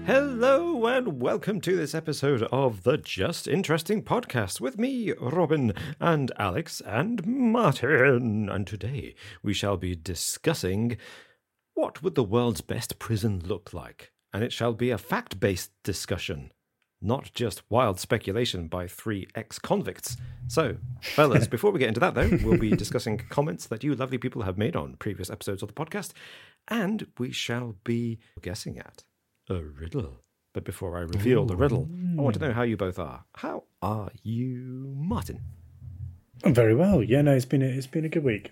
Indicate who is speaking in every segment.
Speaker 1: Hello and welcome to this episode of the Just Interesting podcast with me, Robin, and Alex, and Martin. And today we shall be discussing what would the world's best prison look like. And it shall be a fact-based discussion, not just wild speculation by three ex-convicts. So, fellas, before we get into that, though, we'll be discussing comments that you lovely people have made on previous episodes of the podcast, and we shall be guessing at a riddle. But before I reveal the riddle, I want to know how you both are. How are you, Martin?
Speaker 2: I'm very well. Yeah, no, it's been a good week.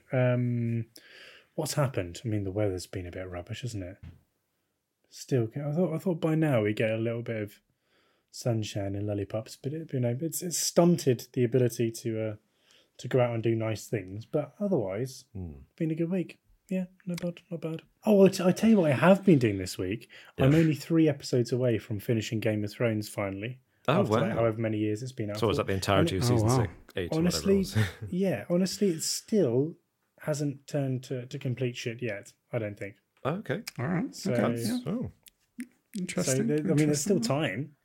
Speaker 2: What's happened? I mean, the weather's been a bit rubbish, hasn't it? Still, I thought by now we'd get a little bit of sunshine and lollipops, but it's stunted the ability to go out and do nice things. But otherwise, been a good week. Yeah, not bad. Oh, I tell you what I have been doing this week. Yeah. I'm only 3 episodes away from finishing Game of Thrones finally.
Speaker 1: Oh,
Speaker 2: after,
Speaker 1: wow.
Speaker 2: like, however many years it's been out.
Speaker 1: So was that the entirety of season 8
Speaker 2: honestly, honestly, it still hasn't turned to complete shit yet, I don't think.
Speaker 1: Oh, okay.
Speaker 3: All right.
Speaker 2: So,
Speaker 3: okay.
Speaker 1: Oh.
Speaker 3: Interesting.
Speaker 2: So, I mean, there's still time.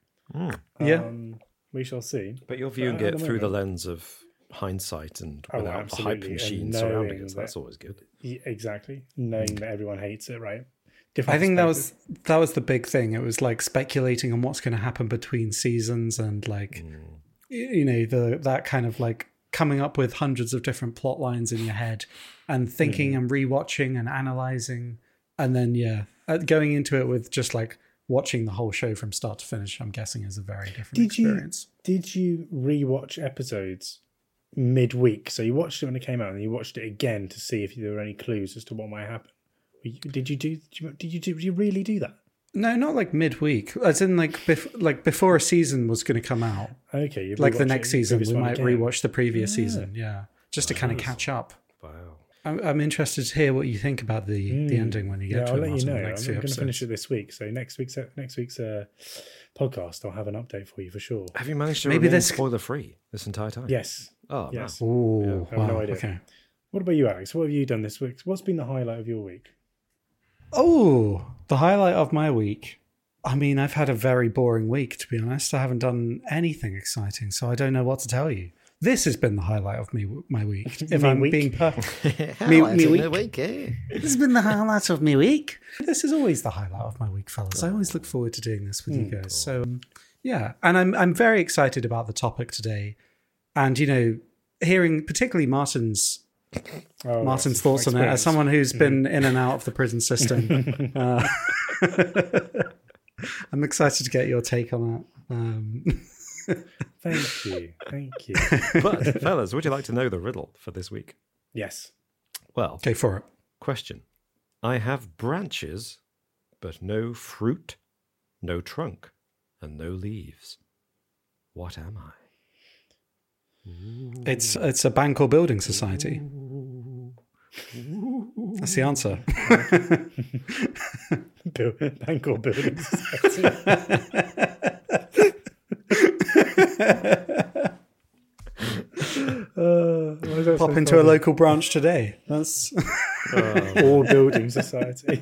Speaker 2: We shall see.
Speaker 1: But you're viewing it through the lens of hindsight and without the hype machine surrounding it. So that's always good.
Speaker 2: Yeah, exactly. Knowing that everyone hates it, right?
Speaker 3: I think that was the big thing. It was like speculating on what's going to happen between seasons and like, you know, that kind of like coming up with hundreds of different plot lines in your head and thinking and rewatching and analyzing. And then, going into it with just like watching the whole show from start to finish, I'm guessing is a very different experience.
Speaker 2: Did you rewatch episodes midweek? So you watched it when it came out and you watched it again to see if there were any clues as to what might happen. Did you really do that?
Speaker 3: No, not like midweek. As in like before a season was going to come out.
Speaker 2: Okay,
Speaker 3: like the next season, we might rewatch the previous season. Yeah, just to kind of catch up.
Speaker 1: Wow.
Speaker 3: I'm interested to hear what you think about the ending when you get to it.
Speaker 2: I'll let you know.
Speaker 3: I'm
Speaker 2: going to finish it this week. So next week's podcast, I'll have an update for you for sure.
Speaker 1: Have you managed to remain spoiler-free this entire time?
Speaker 2: Yes.
Speaker 1: Oh,
Speaker 2: yes.
Speaker 3: Wow.
Speaker 2: I have no idea. Okay. What about you, Alex? What have you done this week? What's been the highlight of your week?
Speaker 3: Oh, the highlight of my week. I mean, I've had a very boring week, to be honest. I haven't done anything exciting, so I don't know what to tell you. This has been the highlight of my week. If I'm being perfect. Me week. This has been the highlight of my week. This is always the highlight of my week, fellas. I always look forward to doing this with you guys. So, and I'm very excited about the topic today. And, you know, hearing particularly Martin's thoughts on it, as someone who's been in and out of the prison system. I'm excited to get your take on that.
Speaker 2: Thank you.
Speaker 1: But, fellas, would you like to know the riddle for this week?
Speaker 2: Yes.
Speaker 1: Well,
Speaker 3: okay, for it.
Speaker 1: Question. I have branches, but no fruit, no trunk, and no leaves. What am I?
Speaker 3: It's a bank or building society. That's the answer.
Speaker 2: Bank or building society.
Speaker 3: Pop into a local branch today. That's
Speaker 2: or building society.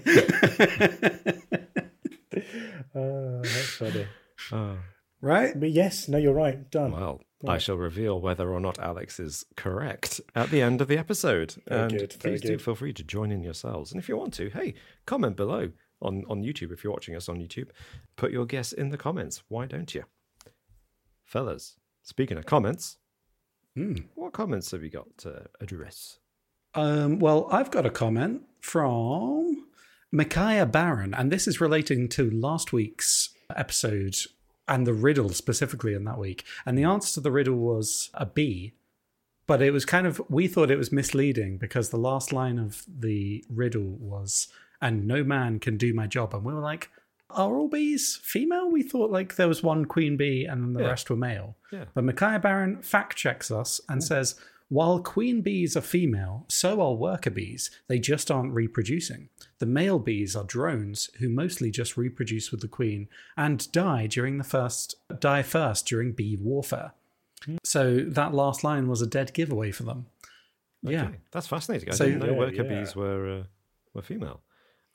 Speaker 2: That's funny.
Speaker 3: Right?
Speaker 2: But yes, no, you're right. Done.
Speaker 1: Well, I shall reveal whether or not Alex is correct at the end of the episode. Please do feel free to join in yourselves. And if you want to, hey, comment below on YouTube if you're watching us on YouTube. Put your guess in the comments. Why don't you? Fellas, speaking of comments, what comments have you got to address?
Speaker 3: Well, I've got a comment from Micaiah Barron, and this is relating to last week's episode and the riddle specifically in that week. And the answer to the riddle was a B, but it was we thought it was misleading because the last line of the riddle was, and no man can do my job. And we were like, are all bees female? We thought like there was one queen bee and then the rest were male.
Speaker 1: Yeah.
Speaker 3: But Micaiah Barron fact checks us and says, while queen bees are female, so are worker bees. They just aren't reproducing. The male bees are drones who mostly just reproduce with the queen and die first during bee warfare. So that last line was a dead giveaway for them.
Speaker 1: Okay.
Speaker 3: Yeah,
Speaker 1: that's fascinating. I didn't know worker bees were female.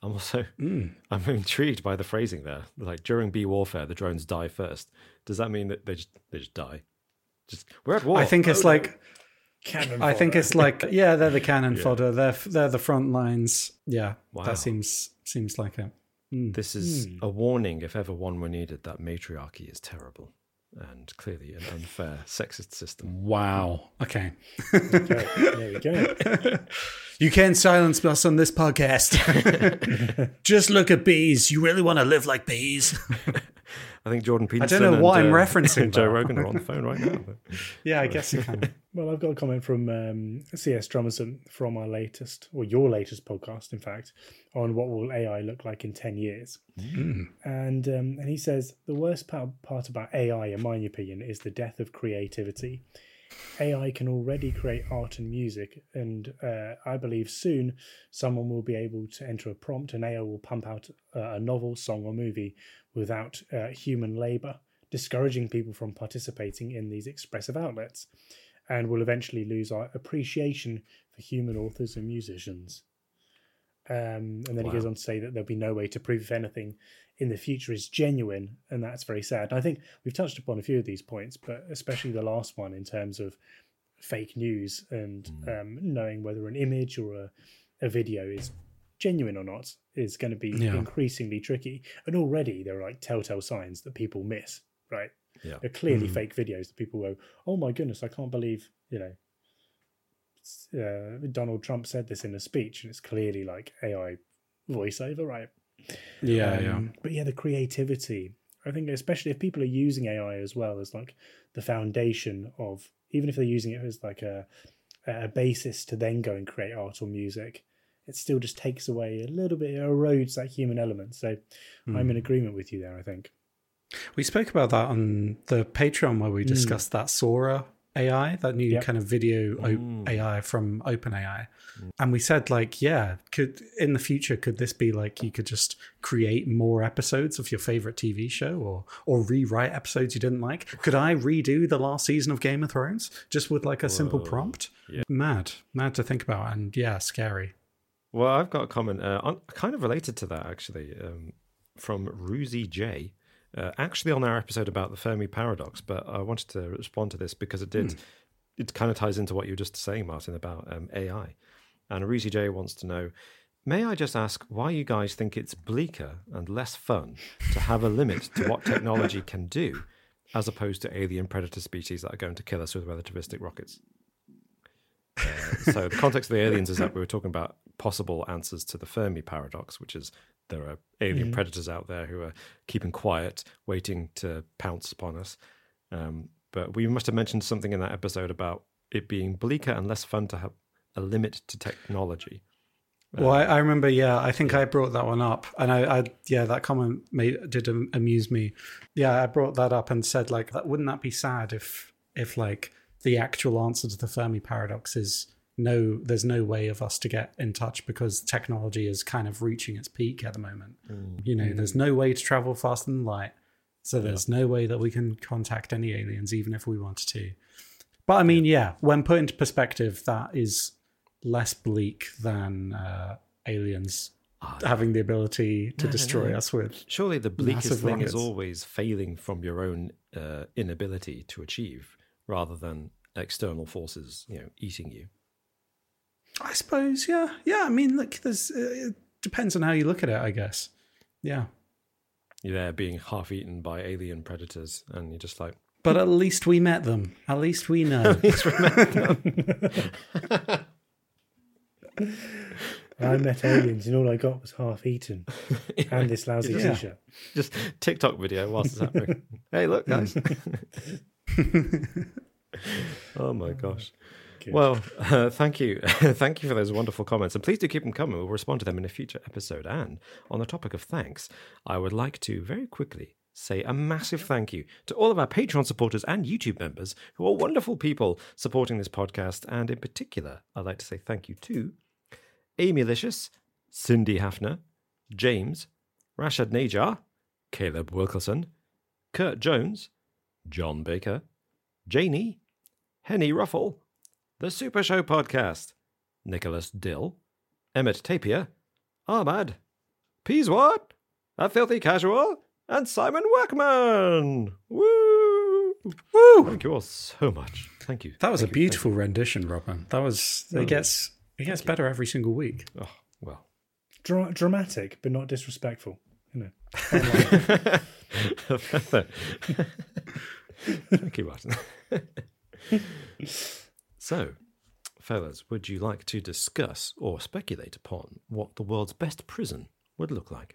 Speaker 1: I'm also I'm intrigued by the phrasing there. Like during bee warfare, the drones die first. Does that mean that they just die? Just we're at war.
Speaker 3: I think it's like
Speaker 2: Cannon
Speaker 3: I think
Speaker 2: fodder.
Speaker 3: it's like yeah, they're the cannon fodder. They're the front lines. Yeah,
Speaker 1: Wow.
Speaker 3: that seems like it.
Speaker 1: This is a warning, if ever one were needed, that matriarchy is terrible and clearly an unfair sexist system.
Speaker 3: Wow. Okay.
Speaker 2: Okay, there we go.
Speaker 3: You can't silence us on this podcast. Just look at bees. You really want to live like bees?
Speaker 1: I think Jordan Peterson
Speaker 3: know what
Speaker 1: and,
Speaker 3: I'm referencing,
Speaker 1: Joe
Speaker 3: though.
Speaker 1: Rogan are on the phone right now. But
Speaker 3: Yeah, I guess you can.
Speaker 2: Well, I've got a comment from C.S. Drummerson from our latest, or your latest podcast, in fact, on what will AI look like in 10 years. And he says, the worst part about AI, in my opinion, is the death of creativity. AI can already create art and music, and I believe soon someone will be able to enter a prompt and AI will pump out a novel, song, or movie without human labour, discouraging people from participating in these expressive outlets, and will eventually lose our appreciation for human authors and musicians. And then he goes on to say that there'll be no way to prove if anything in the future is genuine, and that's very sad. And I think we've touched upon a few of these points, but especially the last one in terms of fake news and knowing whether an image or a video is genuine or not is going to be increasingly tricky. And already there are like telltale signs that people miss, right?
Speaker 1: Yeah.
Speaker 2: They're clearly fake videos that people go, oh my goodness, I can't believe, Donald Trump said this in a speech, and it's clearly like AI voiceover, right?
Speaker 3: Yeah.
Speaker 2: But yeah, the creativity, I think, especially if people are using AI as well as like the foundation of, even if they're using it as like a basis to then go and create art or music, it still just takes away a little bit, it erodes that human element. So I'm in agreement with you there, I think.
Speaker 3: We spoke about that on the Patreon where we discussed that Sora AI, that new kind of video AI from OpenAI. And we said, like, could in the future, could this be like you could just create more episodes of your favorite TV show or rewrite episodes you didn't like? Could I redo the last season of Game of Thrones just with like a simple prompt? Yeah. Mad to think about, and scary.
Speaker 1: Well, I've got a comment kind of related to that, actually, from Ruzy J. Actually on our episode about the Fermi paradox, but I wanted to respond to this because it kind of ties into what you were just saying, Martin, about AI. And Ruzy J wants to know, may I just ask why you guys think it's bleaker and less fun to have a limit to what technology can do, as opposed to alien predator species that are going to kill us with relativistic rockets? So the context of the aliens is that we were talking about possible answers to the Fermi paradox, which is there are alien predators out there who are keeping quiet, waiting to pounce upon us. But we must have mentioned something in that episode about it being bleaker and less fun to have a limit to technology.
Speaker 3: Well, I remember, I think I brought that one up, and I that comment did amuse me. Yeah, I brought that up and said, like, wouldn't that be sad if like the actual answer to the Fermi paradox is no, there's no way of us to get in touch because technology is kind of reaching its peak at the moment. There's no way to travel faster than light. So there's no way that we can contact any aliens, even if we wanted to. But I mean, when put into perspective, that is less bleak than aliens having the ability to destroy us with.
Speaker 1: Surely the bleakest thing
Speaker 3: rockets
Speaker 1: is always failing from your own inability to achieve, rather than external forces, eating you.
Speaker 3: I suppose, yeah. I mean, look, it depends on how you look at it, I guess. Yeah.
Speaker 1: You're there being half eaten by alien predators, and you're just like...
Speaker 3: But at least we met them. At least we know.
Speaker 2: I met aliens and all I got was half eaten and this lousy t-shirt.
Speaker 1: Just TikTok video whilst it's happening. Hey, look, guys. Oh my gosh.
Speaker 2: Good.
Speaker 1: Well, thank you. Thank you for those wonderful comments. And please do keep them coming. We'll respond to them in a future episode. And on the topic of thanks, I would like to very quickly say a massive thank you to all of our Patreon supporters and YouTube members who are wonderful people supporting this podcast. And in particular, I'd like to say thank you to Amy Licious, Cindy Hafner, James, Rashad Najar, Caleb Wilkerson, Kurt Jones, John Baker, Janie, Henny Ruffle, The Super Show Podcast, Nicholas Dill, Emmett Tapia, Ahmad, Peaswad, A Filthy Casual, and Simon Workman. Woo!
Speaker 3: Woo!
Speaker 1: Thank you all so much. Thank you.
Speaker 3: That was
Speaker 1: Thank
Speaker 3: a
Speaker 1: you,
Speaker 3: beautiful rendition, Robin. That was. It gets better every single week.
Speaker 1: thank you. Oh, well.
Speaker 2: Dramatic, but not disrespectful. You know.
Speaker 1: Thank you, Martin. So, fellas, would you like to discuss or speculate upon what the world's best prison would look like?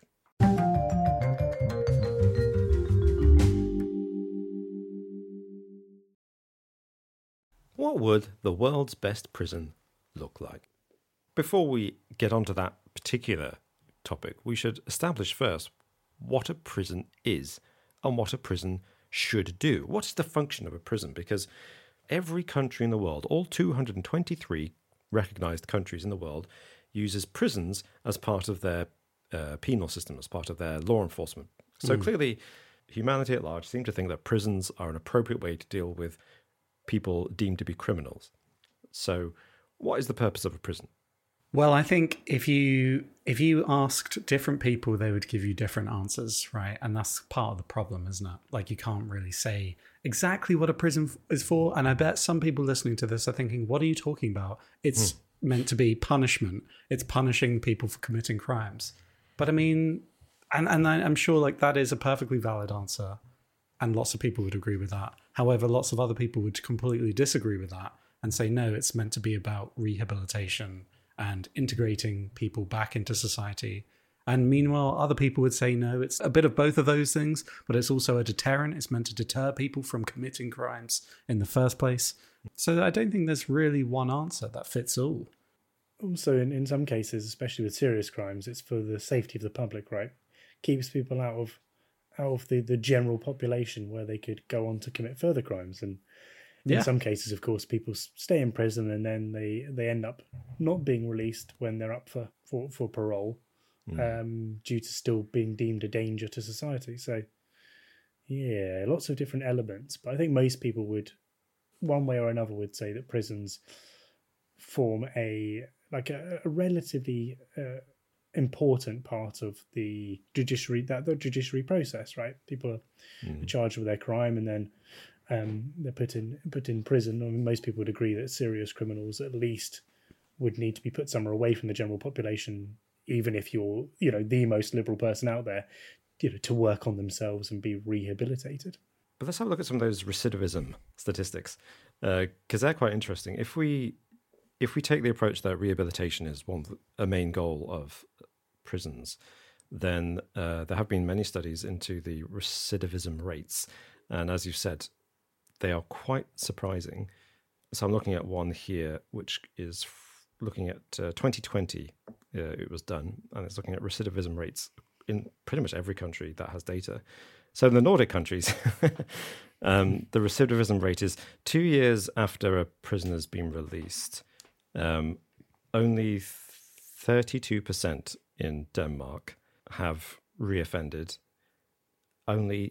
Speaker 1: What would the world's best prison look like? Before we get onto that particular topic, we should establish first what a prison is and what a prison should do. What is the function of a prison? Because every country in the world, all 223 recognized countries in the world, uses prisons as part of their penal system, as part of their law enforcement. So clearly, humanity at large seem to think that prisons are an appropriate way to deal with people deemed to be criminals. So what is the purpose of a prison?
Speaker 3: Well, I think if you asked different people, they would give you different answers, right? And that's part of the problem, isn't it? Like, you can't really say exactly what a prison is for. And I bet some people listening to this are thinking, what are you talking about? It's meant to be punishment. It's punishing people for committing crimes. But I mean, and I'm sure like that is a perfectly valid answer. And lots of people would agree with that. However, lots of other people would completely disagree with that and say, no, it's meant to be about rehabilitation and integrating people back into society. And meanwhile, other people would say, no, it's a bit of both of those things, but it's also a deterrent. It's meant to deter people from committing crimes in the first place. So I don't think there's really one answer that fits all.
Speaker 2: Also, in some cases, especially with serious crimes, it's for the safety of the public, right? Keeps people out of the general population where they could go on to commit further crimes. And in some cases, of course, people stay in prison and then they end up not being released when they're up for parole due to still being deemed a danger to society. So, yeah, lots of different elements. But I think most people would, one way or another, would say that prisons form a relatively important part of the judiciary process, right? People are charged with their crime and then they're put in prison. I mean, most people would agree that serious criminals at least would need to be put somewhere away from the general population, even if you're, the most liberal person out there, to work on themselves and be rehabilitated.
Speaker 1: But let's have a look at some of those recidivism statistics, because they're quite interesting. If we take the approach that rehabilitation is a main goal of prisons, then there have been many studies into the recidivism rates. And as you've said, they are quite surprising. So I'm looking at one here, which is looking at 2020. It was done, and it's looking at recidivism rates in pretty much every country that has data. So in the Nordic countries, the recidivism rate is 2 years after a prisoner's been released. Only 32% in Denmark have reoffended. Only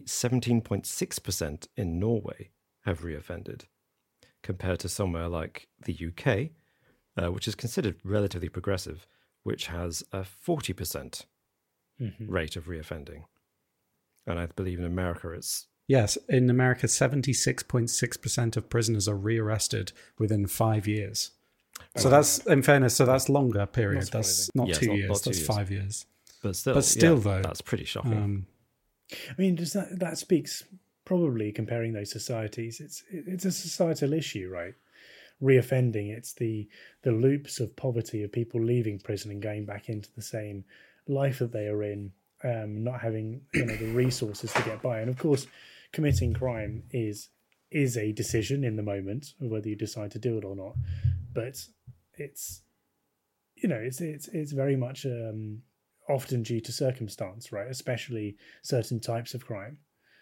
Speaker 1: 17.6% in Norway have reoffended, compared to somewhere like the UK, which is considered relatively progressive, which has a 40% rate of reoffending. And I believe in America it's...
Speaker 3: Yes, in America, 76.6% of prisoners are rearrested within 5 years. So that's, in fairness, that's longer period. That's not 2 years,
Speaker 1: not 2
Speaker 3: that's
Speaker 1: years.
Speaker 3: 5 years.
Speaker 1: But still,
Speaker 3: though,
Speaker 1: that's pretty shocking.
Speaker 2: I mean, does that speaks probably comparing those societies? It's a societal issue, right? Reoffending, it's the loops of poverty of people leaving prison and going back into the same life that they are in, not having the resources to get by. And of course, committing crime is a decision in the moment of whether you decide to do it or not. But it's very much often due to circumstance, right? Especially certain types of crime,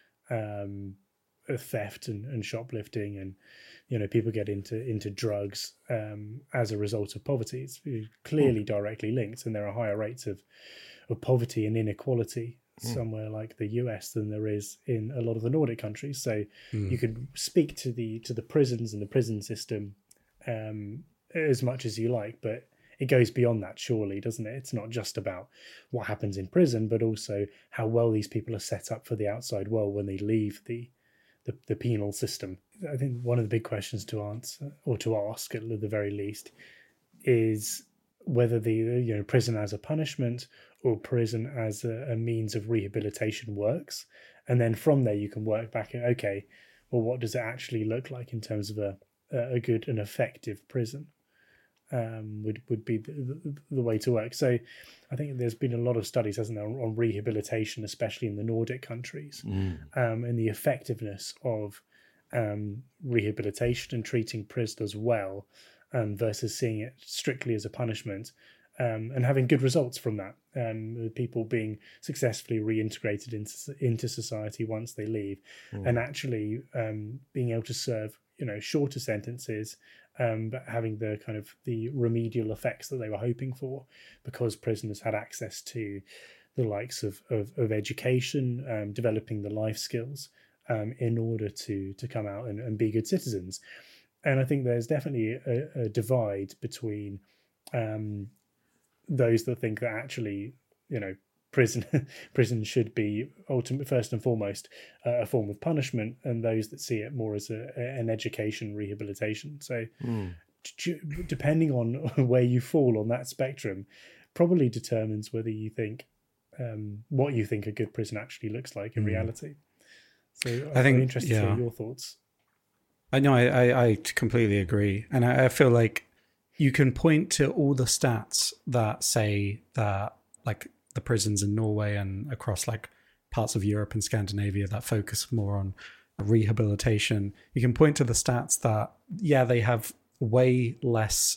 Speaker 2: theft and shoplifting, and people get into drugs as a result of poverty. It's clearly directly linked, and there are higher rates of poverty and inequality somewhere like the US than there is in a lot of the Nordic countries. So you could speak to the prisons and the prison system as much as you like, but it goes beyond that, surely, doesn't it? It's not just about what happens in prison, but also how well these people are set up for the outside world when they leave the penal system. I think one of the big questions to answer, or to ask at the very least, is whether the prison as a punishment or prison as a means of rehabilitation works. And then from there you can work back at, okay, well, what does it actually look like in terms of a good and effective prison? Would be the way to work. So I think there's been a lot of studies, hasn't there, on rehabilitation, especially in the Nordic countries, and the effectiveness of rehabilitation and treating prisoners well, versus seeing it strictly as a punishment, and having good results from that. People being successfully reintegrated into society once they leave, and actually being able to serve shorter sentences, but having the kind of the remedial effects that they were hoping for, because prisoners had access to the likes of education, developing the life skills, in order to come out and be good citizens. And I think there's definitely a divide between those that think that actually, prison should be first and foremost a form of punishment, and those that see it more as an education, rehabilitation. So depending on where you fall on that spectrum probably determines whether you think what you think a good prison actually looks like in reality. So I'm interested to hear your thoughts.
Speaker 3: I know, I completely agree. And I feel like you can point to all the stats that say that, like, the prisons in Norway and across like parts of Europe and Scandinavia that focus more on rehabilitation. You can point to the stats that, they have way less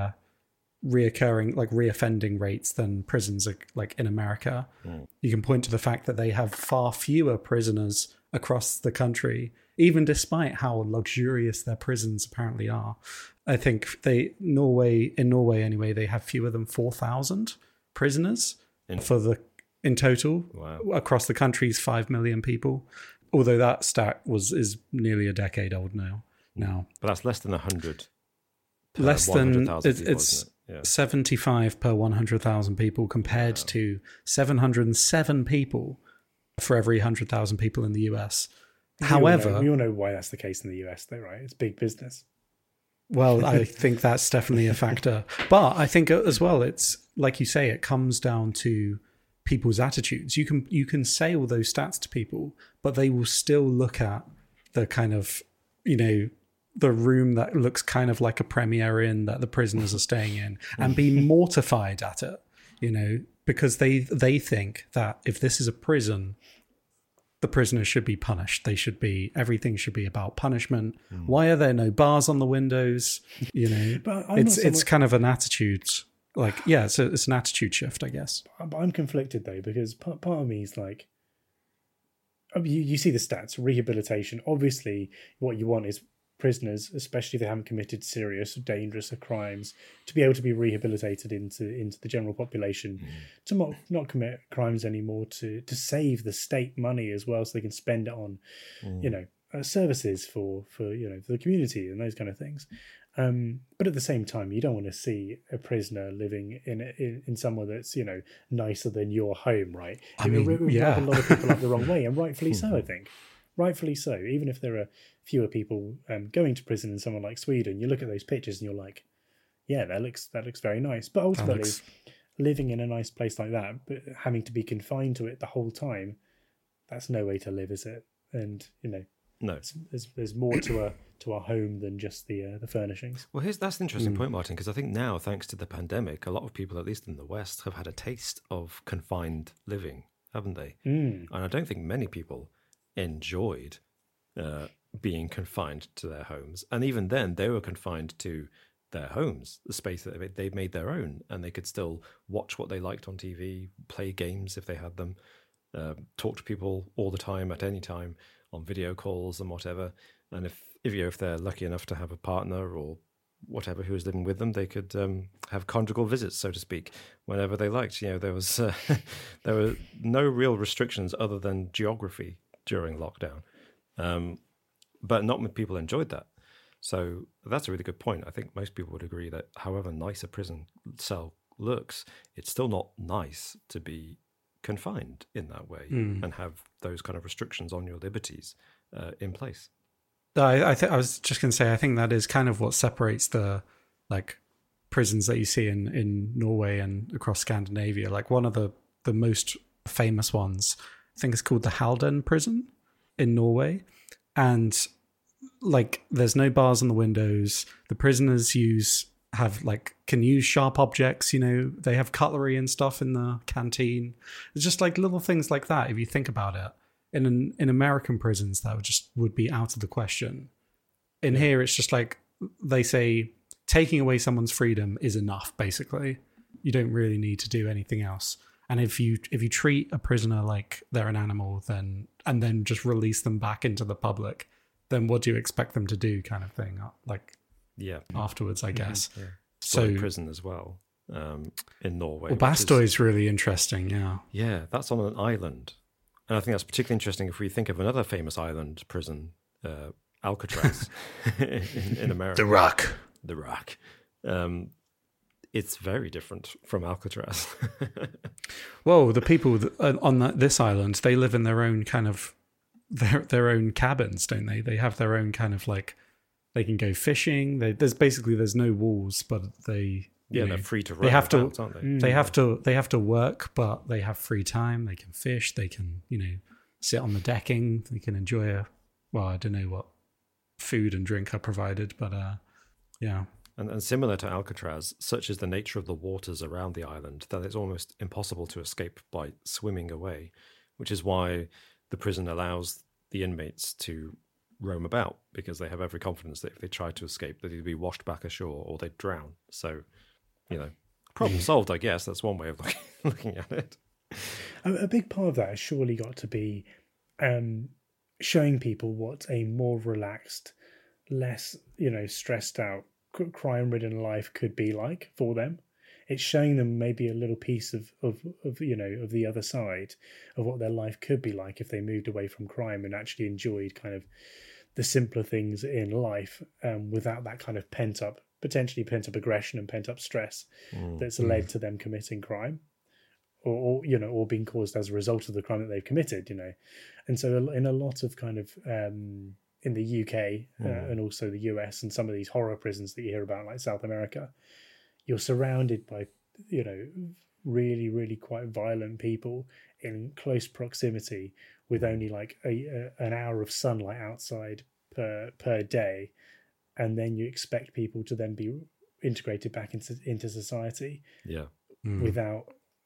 Speaker 3: reoffending rates than prisons like in America. You can point to the fact that they have far fewer prisoners across the country, even despite how luxurious their prisons apparently are. I think in Norway anyway, they have fewer than 4,000 prisoners in total.
Speaker 1: Wow.
Speaker 3: Across the country's 5 million people. Although that stat is nearly a decade old now.
Speaker 1: But that's less than 100.
Speaker 3: Less than
Speaker 1: 100,000 people,
Speaker 3: it's
Speaker 1: isn't it? Yeah.
Speaker 3: 75 per 100,000 people compared to 707 people for every 100,000 people in the US. However,
Speaker 2: we all know why that's the case in the US, though, right? It's big business.
Speaker 3: Well, I think that's definitely a factor. But I think as well, it's like you say, it comes down to people's attitudes. You can say all those stats to people, but they will still look at the kind of, the room that looks kind of like a Premier Inn that the prisoners are staying in and be mortified at it, because they think that if this is a prison, the prisoners should be punished. Everything should be about punishment. Why are there no bars on the windows?
Speaker 2: But
Speaker 3: it's kind of an attitude. It's an attitude shift, I guess.
Speaker 2: But I'm conflicted though, because part of me is like, you see the stats, rehabilitation. Obviously, what you want is prisoners, especially if they haven't committed serious or dangerous crimes, to be able to be rehabilitated into the general population, to not commit crimes anymore, to save the state money as well, so they can spend it on, services for the community and those kind of things. But at the same time, you don't want to see a prisoner living in somewhere that's nicer than your home, right?
Speaker 3: I mean,
Speaker 2: rub a lot of people up the wrong way, and rightfully so. I think. Rightfully so. Even if there are fewer people going to prison in somewhere like Sweden, you look at those pictures and you're like, yeah, that looks very nice. But ultimately, living in a nice place like that, but having to be confined to it the whole time, that's no way to live, is it? And
Speaker 1: no,
Speaker 2: there's more to a home than just the furnishings.
Speaker 1: Well, that's an interesting point, Martin, because I think now, thanks to the pandemic, a lot of people, at least in the West, have had a taste of confined living, haven't they? And I don't think many people enjoyed being confined to their homes, and even then they were confined to their homes, the space that they made their own, and they could still watch what they liked on TV, play games if they had them, talk to people all the time at any time on video calls and whatever. And if they're lucky enough to have a partner or whatever who was living with them, they could have conjugal visits, so to speak, whenever they liked. There was there were no real restrictions other than geography during lockdown, but not many people enjoyed that. So that's a really good point. I think most people would agree that however nice a prison cell looks, it's still not nice to be confined in that way and have those kind of restrictions on your liberties in place.
Speaker 3: I was just going to say, I think that is kind of what separates the like prisons that you see in Norway and across Scandinavia. Like one of the most famous ones, I think it's called the Halden prison in Norway. And like there's no bars on the windows. The prisoners can use sharp objects, they have cutlery and stuff in the canteen. It's just like little things like that, if you think about it. In American prisons, that would be out of the question. In here, it's just like they say, taking away someone's freedom is enough. Basically, you don't really need to do anything else. And if you treat a prisoner like they're an animal, and then just release them back into the public, then what do you expect them to do? Kind of thing. Like afterwards, I guess.
Speaker 1: Yeah.
Speaker 3: So
Speaker 1: in prison as well in Norway.
Speaker 3: Well, Bastøy is really interesting. Yeah.
Speaker 1: Yeah, that's on an island. And I think that's particularly interesting if we think of another famous island prison, Alcatraz, in America. The Rock. It's very different from Alcatraz.
Speaker 3: Well, the people on this island, they live in their own kind of their own cabins, don't they? They have their own kind of like, they can go fishing. There's no walls, but they're free to run. They have
Speaker 1: about,
Speaker 3: to,
Speaker 1: aren't they?
Speaker 3: They have to work, but they have free time. They can fish. They can, sit on the decking. They can enjoy I don't know what food and drink are provided, but yeah.
Speaker 1: And similar to Alcatraz, such is the nature of the waters around the island that it's almost impossible to escape by swimming away, which is why the prison allows the inmates to roam about, because they have every confidence that if they try to escape, they'd either be washed back ashore or they'd drown. So, problem solved, I guess. That's one way of looking at it.
Speaker 2: A big part of that has surely got to be showing people what a more relaxed, less, stressed out, crime-ridden life could be like for them. It's showing them maybe a little piece of the other side of what their life could be like if they moved away from crime and actually enjoyed kind of the simpler things in life without that kind of potentially pent up aggression and pent up stress that's led to them committing crime, or being caused as a result of the crime that they've committed. And so in a lot of kind of in the UK and also the US and some of these horror prisons that you hear about, like South America, you're surrounded by, really, really quite violent people in close proximity with only like an hour of sunlight outside per day. And then you expect people to then be integrated back into society without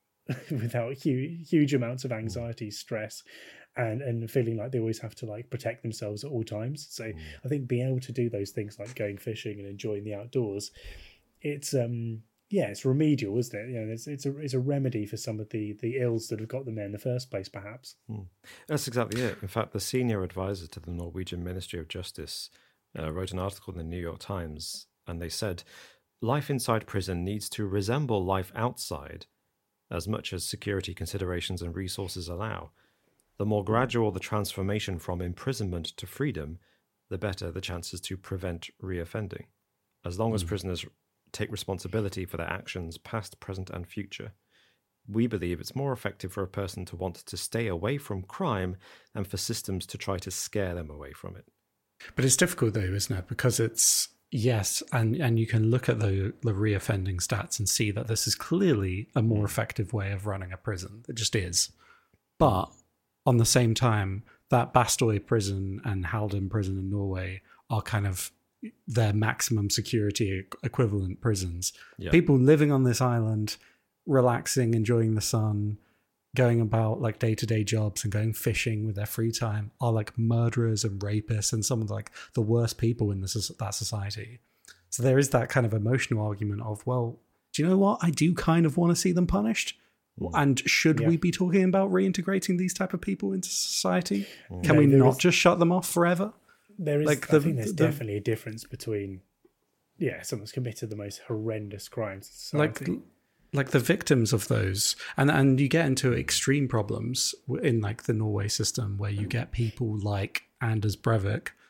Speaker 2: huge amounts of anxiety, stress, and feeling like they always have to like protect themselves at all times. So I think being able to do those things like going fishing and enjoying the outdoors, it's remedial, isn't it? It's a remedy for some of the ills that have got them there in the first place, perhaps.
Speaker 1: That's exactly it. In fact, the senior advisor to the Norwegian Ministry of Justice wrote an article in the New York Times, and they said, life inside prison needs to resemble life outside as much as security considerations and resources allow. The more gradual the transformation from imprisonment to freedom, the better the chances to prevent reoffending. As long as prisoners take responsibility for their actions, past, present, and future, we believe it's more effective for a person to want to stay away from crime than for systems to try to scare them away from it.
Speaker 3: But it's difficult though, isn't it? Because it's, yes, and you can look at the reoffending stats and see that this is clearly a more effective way of running a prison. It just is. But on the same time, that Bastøy prison and Halden prison in Norway are kind of their maximum security equivalent prisons. Yeah. People living on this island, relaxing, enjoying the sun, going about like day-to-day jobs and going fishing with their free time are like murderers and rapists and some of like the worst people in that society. So there is that kind of emotional argument of, well, do you know what? I do kind of want to see them punished. And should we be talking about reintegrating these type of people into society? Can we not just shut them off forever?
Speaker 2: There is, like I think there's definitely a difference between, someone's committed the most horrendous crimes in society.
Speaker 3: Like the victims of those, and you get into extreme problems in like the Norway system where you get people like Anders Breivik,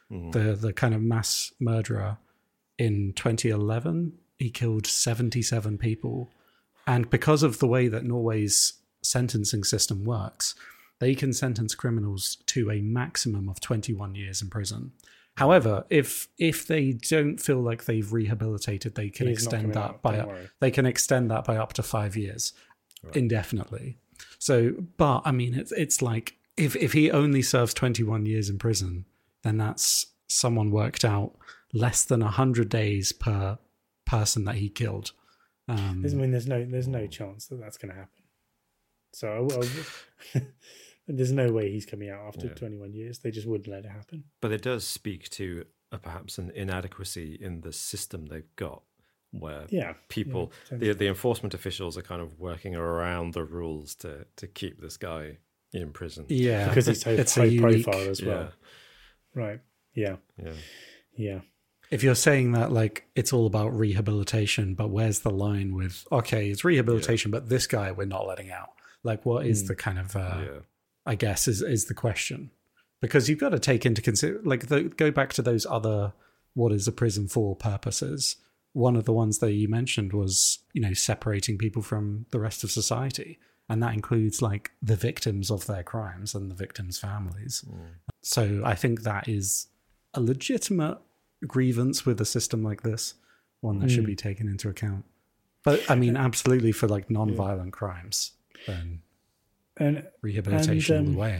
Speaker 3: the kind of mass murderer in 2011. He killed 77 people. And because of the way that Norway's sentencing system works, they can sentence criminals to a maximum of 21 years in prison. However, if they don't feel like they've rehabilitated, they can extend that by up to 5 years indefinitely. So, but I mean, it's like if he only serves 21 years in prison, then that's someone worked out less than 100 days per person that he killed.
Speaker 2: There's no chance that that's going to happen. So there's no way he's coming out after 21 years. They just wouldn't let it happen.
Speaker 1: But it does speak to perhaps an inadequacy in the system they've got, where people, the enforcement officials are kind of working around the rules to keep this guy in prison.
Speaker 2: Yeah, because he's so high profile as well. Yeah. Right. Yeah. Yeah. Yeah.
Speaker 3: If you're saying that, like, it's all about rehabilitation, but where's the line with, okay, it's rehabilitation, but this guy we're not letting out? Like, what is the kind of, I guess, is the question? Because you've got to take into consider, like, go back to those other what is a prison for purposes. One of the ones that you mentioned was, separating people from the rest of society. And that includes, like, the victims of their crimes and the victims' families. So I think that is a legitimate grievance with a system like this, one that should be taken into account. But I mean, absolutely for like non-violent crimes, then rehabilitation all the way.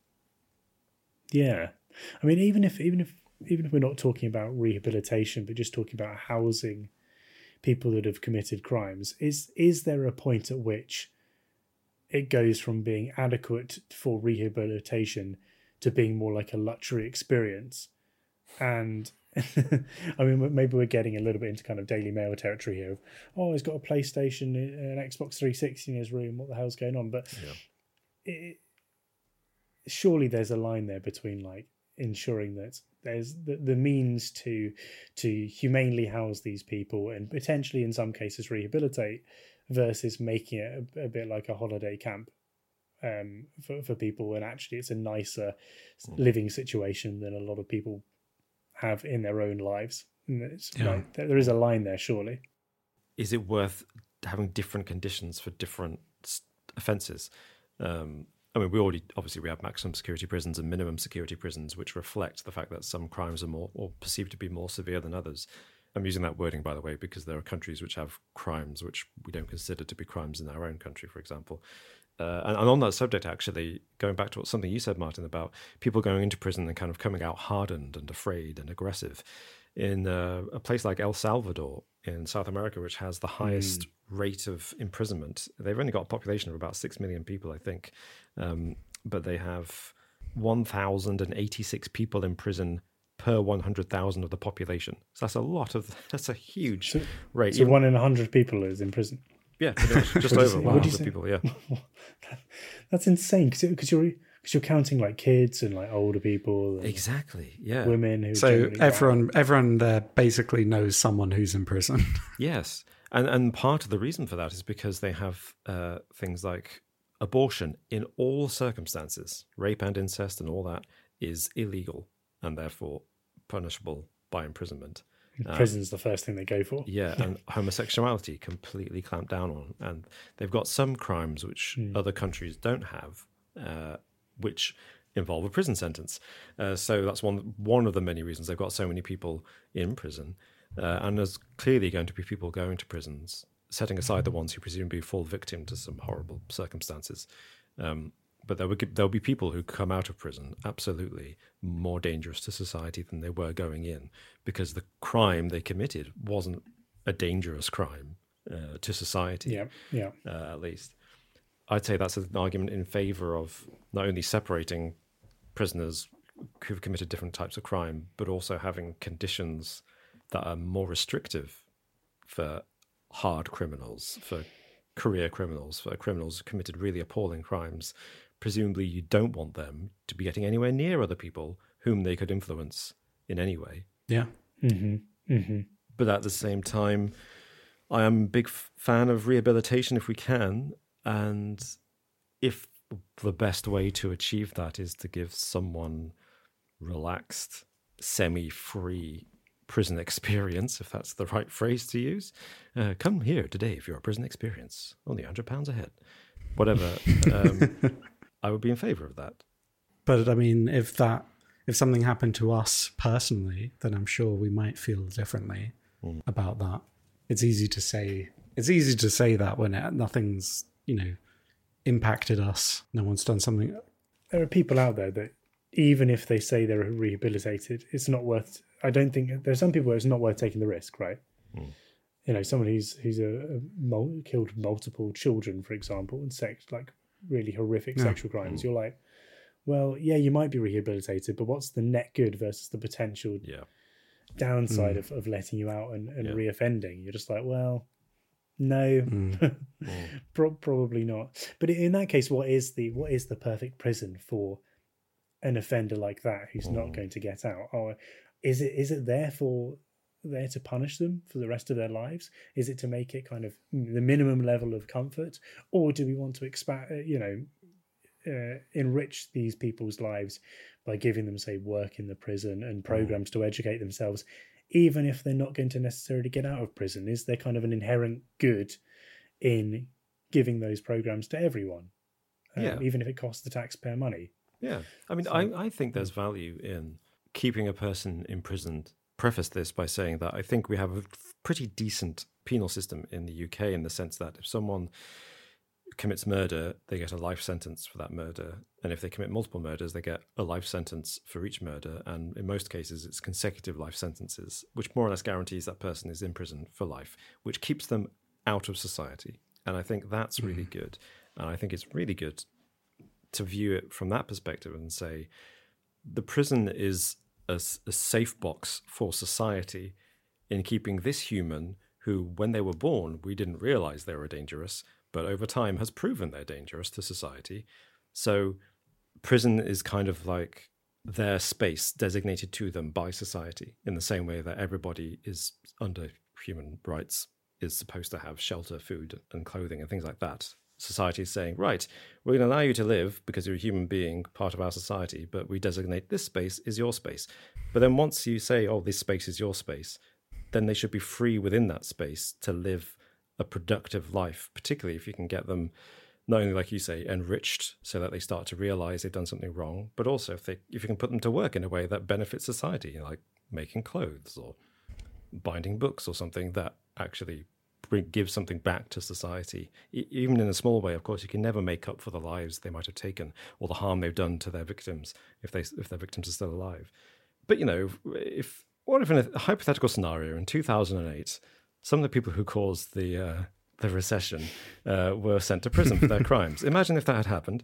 Speaker 2: Yeah, I mean, even if we're not talking about rehabilitation, but just talking about housing people that have committed crimes, is there a point at which it goes from being adequate for rehabilitation to being more like a luxury experience? And I mean, maybe we're getting a little bit into kind of Daily Mail territory here. He's got a PlayStation, an Xbox 360 in his room. What the hell's going on? But surely there's a line there between like ensuring that there's the means to humanely house these people and potentially in some cases rehabilitate, versus making it a bit like a holiday camp for people. And actually, it's a nicer living situation than a lot of people have in their own lives. Like, there is a line there, surely.
Speaker 1: Is it worth having different conditions for different offences? I mean, we have maximum security prisons and minimum security prisons, which reflect the fact that some crimes are more or perceived to be more severe than others. I'm using that wording, by the way, because there are countries which have crimes which we don't consider to be crimes in our own country, for example. And on that subject, actually, going back to something you said, Martin, about people going into prison and kind of coming out hardened and afraid and aggressive. In a place like El Salvador in South America, which has the highest rate of imprisonment, they've only got a population of about 6 million people, I think. But they have 1,086 people in prison per 100,000 of the population. So that's a huge rate.
Speaker 2: So 1 in 100 people is in prison.
Speaker 1: Yeah, just over 100 people. Yeah,
Speaker 2: that's insane because you're counting like kids and like older people. And
Speaker 1: exactly. Yeah,
Speaker 2: women. Who
Speaker 3: so everyone there basically knows someone who's in prison.
Speaker 1: Yes, and part of the reason for that is because they have things like abortion in all circumstances, rape and incest, and all that is illegal and therefore punishable by imprisonment.
Speaker 2: Prison's the first thing they go for.
Speaker 1: Yeah, and homosexuality completely clamped down on. And they've got some crimes which other countries don't have, which involve a prison sentence. So that's one of the many reasons they've got so many people in prison. And there's clearly going to be people going to prisons, setting aside the ones who presumably fall victim to some horrible circumstances. But there'll be people who come out of prison absolutely more dangerous to society than they were going in, because the crime they committed wasn't a dangerous crime to society.
Speaker 2: Yeah.
Speaker 1: At least, I'd say that's an argument in favour of not only separating prisoners who've committed different types of crime, but also having conditions that are more restrictive for hard criminals, for career criminals, for criminals who committed really appalling crimes. Presumably you don't want them to be getting anywhere near other people whom they could influence in any way.
Speaker 3: Yeah.
Speaker 2: Mm-hmm. Mm-hmm.
Speaker 1: But at the same time, I am a big fan of rehabilitation if we can. And if the best way to achieve that is to give someone relaxed semi-free prison experience, if that's the right phrase to use, come here today for your prison experience. Only £100 a head. Whatever. I would be in favour of that.
Speaker 3: But I mean, if something happened to us personally, then I'm sure we might feel differently about that. It's easy to say that when nothing's, impacted us. No one's done something.
Speaker 2: There are people out there that even if they say they're rehabilitated, it's not worth. I don't think there's some people where it's not worth taking the risk, right? Someone who's killed multiple children, for example, and really horrific sexual crimes. You're like, well, yeah, you might be rehabilitated, but what's the net good versus the potential downside of letting you out and reoffending? You're just like, well, no, probably not. But in that case, what is the perfect prison for an offender like that who's not going to get out? Or is it there to punish them for the rest of their lives? Is it to make it kind of the minimum level of comfort, or do we want to expand, enrich these people's lives by giving them, say, work in the prison and programs to educate themselves, even if they're not going to necessarily get out of prison? Is there kind of an inherent good in giving those programs to everyone, even if it costs the taxpayer money?
Speaker 1: Yeah, I mean, I think there's value in keeping a person imprisoned. Preface this by saying that I think we have a pretty decent penal system in the UK, in the sense that if someone commits murder, they get a life sentence for that murder. And if they commit multiple murders, they get a life sentence for each murder. And in most cases, it's consecutive life sentences, which more or less guarantees that person is in prison for life, which keeps them out of society. And I think that's really good. And I think it's really good to view it from that perspective and say the prison is a safe box for society in keeping this human who, when they were born, we didn't realize they were dangerous, but over time has proven they're dangerous to society. So prison is kind of like their space designated to them by society, in the same way that everybody is under human rights is supposed to have shelter, food and clothing and things like that. Society is saying, right, we're going to allow you to live because you're a human being, part of our society, but we designate this space is your space. But then once you say, oh, this space is your space, then they should be free within that space to live a productive life, particularly if you can get them not only, like you say, enriched so that they start to realize they've done something wrong, but also if you can put them to work in a way that benefits society, like making clothes or binding books or something that actually give something back to society, even in a small way. Of course, you can never make up for the lives they might have taken or the harm they've done to their victims if their victims are still alive. But what if in a hypothetical scenario in 2008, some of the people who caused the recession were sent to prison for their crimes? Imagine if that had happened.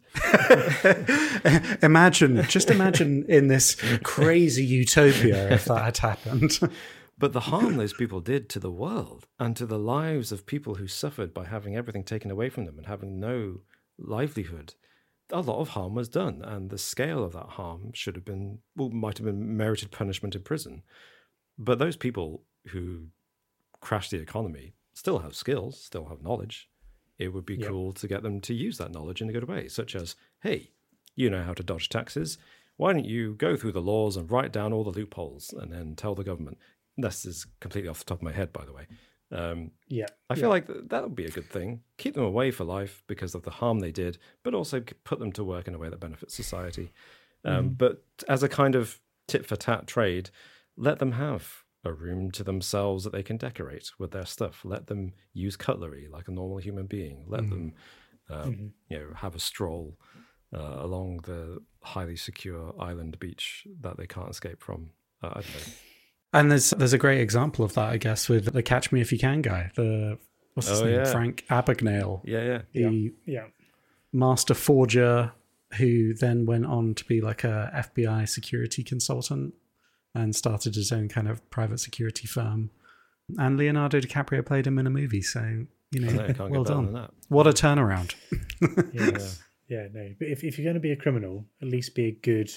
Speaker 3: Imagine in this crazy utopia if that had happened.
Speaker 1: But the harm those people did to the world and to the lives of people who suffered by having everything taken away from them and having no livelihood, a lot of harm was done. And the scale of that harm might have been merited punishment in prison. But those people who crashed the economy still have skills, still have knowledge. It would be cool to get them to use that knowledge in a good way, such as, hey, you know how to dodge taxes. Why don't you go through the laws and write down all the loopholes and then tell the government? This is completely off the top of my head, by the way. I feel like that would be a good thing. Keep them away for life because of the harm they did, but also put them to work in a way that benefits society. But as a kind of tit-for-tat trade, let them have a room to themselves that they can decorate with their stuff. Let them use cutlery like a normal human being. Let them have a stroll along the highly secure island beach that they can't escape from. I don't know.
Speaker 3: And there's a great example of that, I guess, with the Catch Me If You Can guy. What's his name? Frank Abagnale.
Speaker 1: Yeah.
Speaker 3: Master forger who then went on to be like a FBI security consultant and started his own kind of private security firm. And Leonardo DiCaprio played him in a movie, so well done. What a turnaround.
Speaker 2: Yeah, no. But if you're going to be a criminal, at least be a good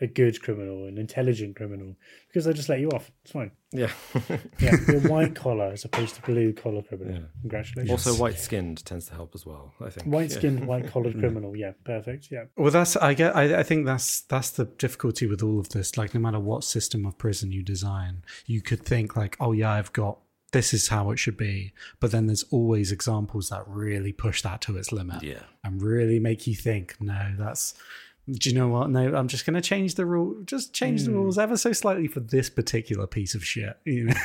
Speaker 2: a good criminal, an intelligent criminal, because they'll just let you off. It's fine.
Speaker 1: Yeah.
Speaker 2: Yeah, you're white collar as opposed to blue collar criminal.
Speaker 1: Yeah.
Speaker 2: Congratulations.
Speaker 1: Also, white-skinned tends to help as well, I think.
Speaker 2: White skinned, white collared criminal. Yeah, perfect. Yeah.
Speaker 3: Well, I think that's the difficulty with all of this. Like, no matter what system of prison you design, you could think like, oh yeah, this is how it should be. But then there's always examples that really push that to its limit.
Speaker 1: Yeah.
Speaker 3: And really make you think, no, do you know what? No, I'm just going to change the rule. Just change the rules ever so slightly for this particular piece of shit. You know?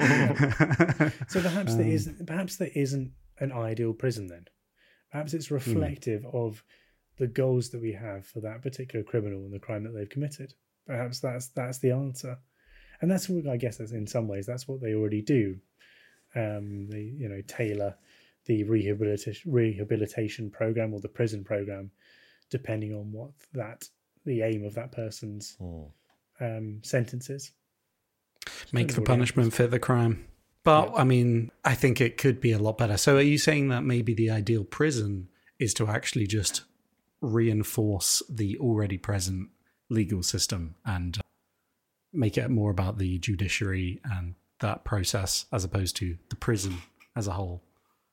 Speaker 2: So perhaps there isn't an ideal prison then. Perhaps it's reflective of the goals that we have for that particular criminal and the crime that they've committed. Perhaps that's the answer, and that's what I guess that's in some ways that's what they already do. They tailor the rehabilitation program or the prison program depending on what the aim of that person's sentence is.
Speaker 3: Make the punishment fit the crime. But, I mean, I think it could be a lot better. So are you saying that maybe the ideal prison is to actually just reinforce the already present legal system and make it more about the judiciary and that process as opposed to the prison as a whole?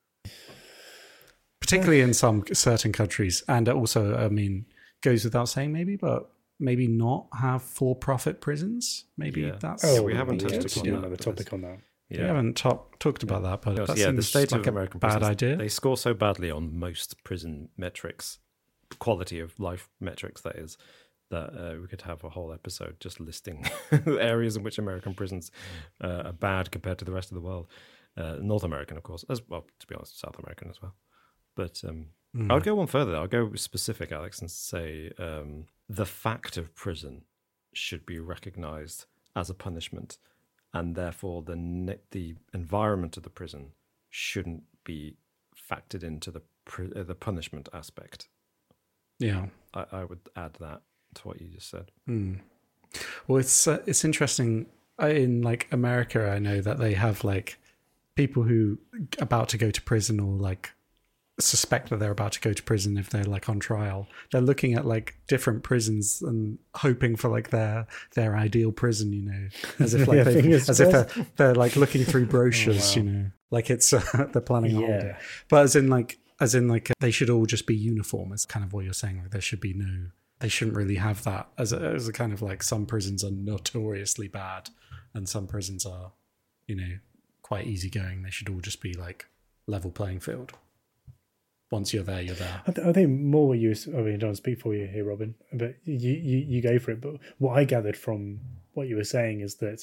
Speaker 3: Particularly in some certain countries. And also, I mean, goes without saying maybe, but maybe not have for-profit prisons. Maybe that's...
Speaker 1: Oh, we haven't touched
Speaker 2: on another topic on that.
Speaker 3: Yeah. We haven't talked about that, but that seems
Speaker 1: the state
Speaker 3: like
Speaker 1: of American
Speaker 3: bad
Speaker 1: prisons,
Speaker 3: idea.
Speaker 1: They score so badly on most prison metrics, quality of life metrics, that is, that we could have a whole episode just listing areas in which American prisons are bad compared to the rest of the world. North American, of course, as well, to be honest, South American as well. But I would go one further. I'll go specific, Alex, and say the fact of prison should be recognized as a punishment, and therefore the environment of the prison shouldn't be factored into the punishment aspect.
Speaker 3: Yeah,
Speaker 1: I would add that to what you just said.
Speaker 3: Well, it's interesting. In like America, I know that they have like people who are about to go to prison or like suspect that they're about to go to prison if they're like on trial. They're looking at like different prisons and hoping for like their ideal prison, you know, as if like if they're like looking through brochures, you know, like it's they're planning a holiday. But as in like they should all just be uniform. Is kind of what you're saying. Like they shouldn't really have that as a kind of like some prisons are notoriously bad and some prisons are, you know, quite easygoing. They should all just be like level playing field. Once you're there, you're there.
Speaker 2: I think more what I don't speak for you here, Robin, but you go for it. But what I gathered from what you were saying is that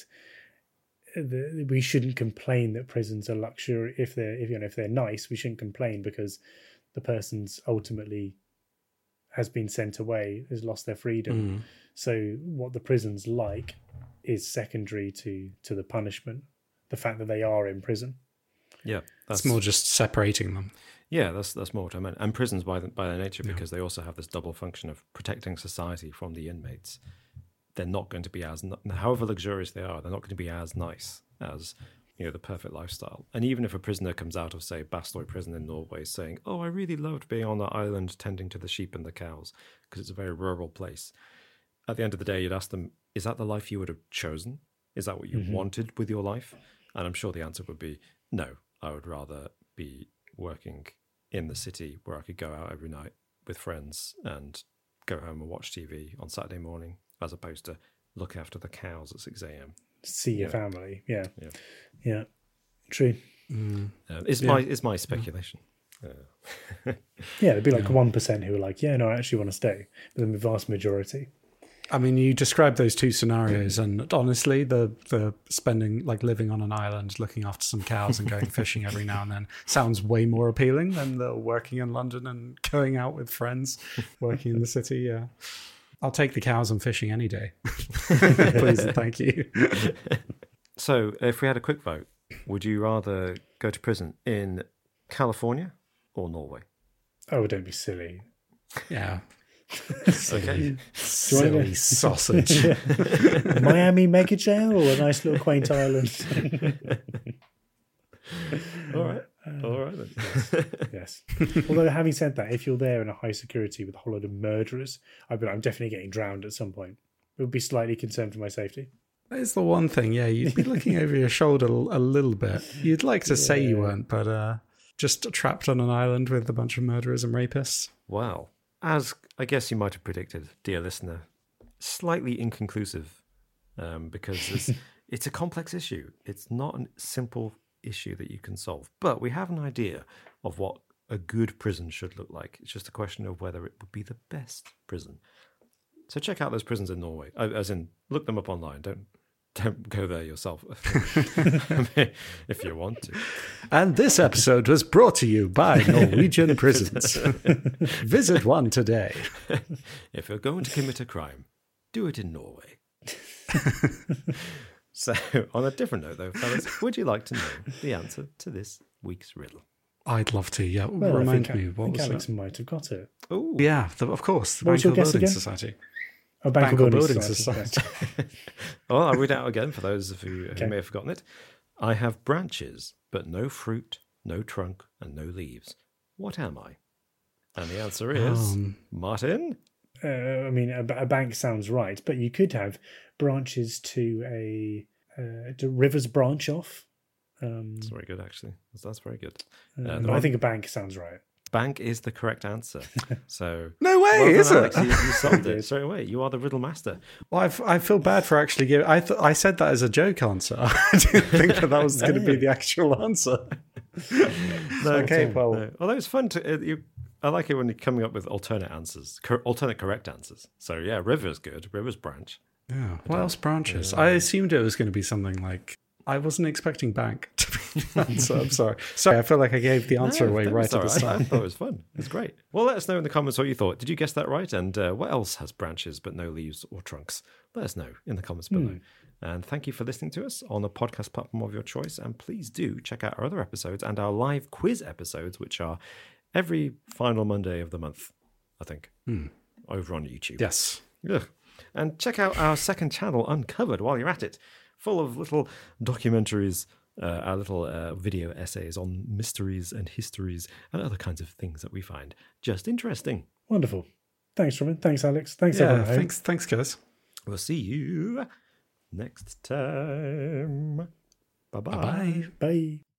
Speaker 2: we shouldn't complain that prisons are luxury. If they're nice, we shouldn't complain because the person's ultimately has been sent away, has lost their freedom. So what the prison's like is secondary to the punishment, the fact that they are in prison.
Speaker 1: Yeah,
Speaker 3: that's more just separating them.
Speaker 1: Yeah, that's more what I meant. And prisons, by their nature, because they also have this double function of protecting society from the inmates, they're not going to be however luxurious they are, they're not going to be as nice as, you know, the perfect lifestyle. And even if a prisoner comes out of, say, Bastøy prison in Norway saying, oh, I really loved being on the island tending to the sheep and the cows because it's a very rural place, at the end of the day, you'd ask them, is that the life you would have chosen? Is that what you wanted with your life? And I'm sure the answer would be, no, I would rather be working in the city where I could go out every night with friends and go home and watch TV on Saturday morning, as opposed to look after the cows at 6 a.m.
Speaker 2: See your family. Yeah. True.
Speaker 1: It's my speculation.
Speaker 2: Yeah, there'd be like 1% who are like, yeah, no, I actually want to stay. But then the vast majority.
Speaker 3: I mean, you described those two scenarios, and honestly, the spending, like living on an island, looking after some cows and going fishing every now and then sounds way more appealing than the working in London and going out with friends, working in the city. Yeah, I'll take the cows and fishing any day. Please and thank you.
Speaker 1: So, if we had a quick vote, would you rather go to prison in California or Norway?
Speaker 2: Oh, don't be silly.
Speaker 3: Yeah.
Speaker 1: Okay.
Speaker 3: Silly sausage.
Speaker 2: Miami mega jail or a nice little quaint island?
Speaker 1: All right then.
Speaker 2: Yes. Although having said that, if you're there in a high security with a whole load of murderers, I'm definitely getting drowned at some point. would be slightly concerned for my safety.
Speaker 3: That is the one thing, yeah. You'd be looking over your shoulder a little bit. You'd like to say you weren't, but just trapped on an island with a bunch of murderers and rapists.
Speaker 1: Well, as I guess you might have predicted, dear listener, slightly inconclusive because it's a complex issue. It's not a simple issue that you can solve. But we have an idea of what a good prison should look like. It's just a question of whether it would be the best prison. So check out those prisons in Norway. As in, look them up online. Don't go there yourself if you want to.
Speaker 3: And this episode was brought to you by Norwegian prisons. Visit one today.
Speaker 1: If you're going to commit a crime, do it in Norway. So, on a different note, though, fellas, would you like to know the answer to this week's riddle?
Speaker 3: I'd love to, yeah.
Speaker 2: Well,
Speaker 3: Remind
Speaker 2: I
Speaker 3: me, what
Speaker 2: think
Speaker 3: was
Speaker 2: Alex
Speaker 3: it?
Speaker 2: might have got it.
Speaker 1: Oh,
Speaker 3: Yeah, of course. The
Speaker 2: What was your
Speaker 3: Bangkok
Speaker 2: guess
Speaker 3: Building
Speaker 2: again?
Speaker 3: Society.
Speaker 2: Oh,
Speaker 3: Bangkok Building
Speaker 2: yes.
Speaker 3: Society.
Speaker 1: Well, I'll read it out again for those of you
Speaker 2: Okay.
Speaker 1: who may have forgotten it. I have branches, but no fruit, no trunk, and no leaves. What am I? And the answer is Martin.
Speaker 2: I mean, a bank sounds right, but you could have branches to rivers branch off.
Speaker 1: That's very good, actually. That's very good.
Speaker 2: But I think a bank sounds right.
Speaker 1: Bank is the correct answer. So
Speaker 3: No way,
Speaker 1: well done,
Speaker 3: is
Speaker 1: Alex.
Speaker 3: it?
Speaker 1: You solved it straight away. You are the riddle master.
Speaker 3: Well, I feel bad for actually giving... I said that as a joke answer. I didn't think that was going to be the actual answer. Okay, well...
Speaker 1: No. Although it's fun to... I like it when you're coming up with alternate answers, alternate correct answers. So yeah, river's good. River's branch.
Speaker 3: Yeah. What else branches? I assumed it was going to be something like... I wasn't expecting bank to be the answer. I'm sorry. Sorry, I feel like I gave the answer away right at the
Speaker 1: I
Speaker 3: start.
Speaker 1: thought it was fun. It was great. Well, let us know in the comments what you thought. Did you guess that right? And what else has branches but no leaves or trunks? Let us know in the comments below. And thank you for listening to us on the podcast platform of your choice. And please do check out our other episodes and our live quiz episodes, which are every final Monday of the month, I think, over on YouTube.
Speaker 3: Yes.
Speaker 1: Ugh. And check out our second channel, Uncovered, while you're at it. Full of little documentaries, our little video essays on mysteries and histories and other kinds of things that we find just interesting.
Speaker 2: Wonderful. Thanks, Robin. Thanks, Alex. Thanks, everyone. at home.
Speaker 3: Thanks, guys.
Speaker 1: We'll see you next time. Bye-bye.
Speaker 3: Bye-bye.
Speaker 2: Bye.